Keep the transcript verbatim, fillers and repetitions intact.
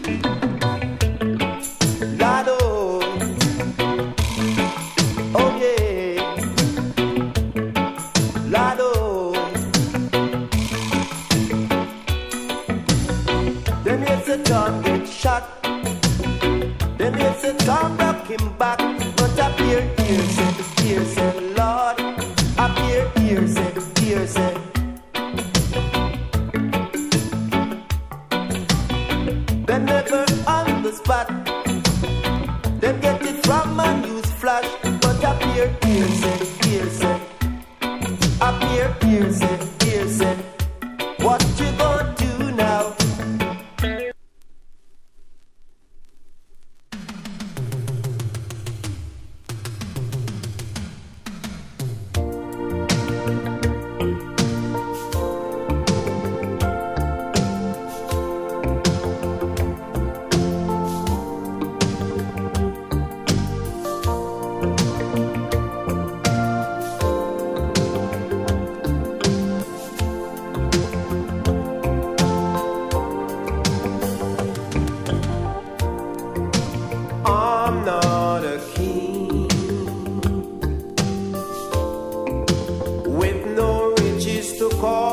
Lado, oh yeah, Lado. Them hear say John get shot. Them hear say Tom rock him back. But up here, here say, here say, Lord. Up here, here say, here say. Them never on the spot. Them get it from a news flash. But up here, here say, here say. Up here, here say, here say. What you gonna do now? I'm not a king with no riches to call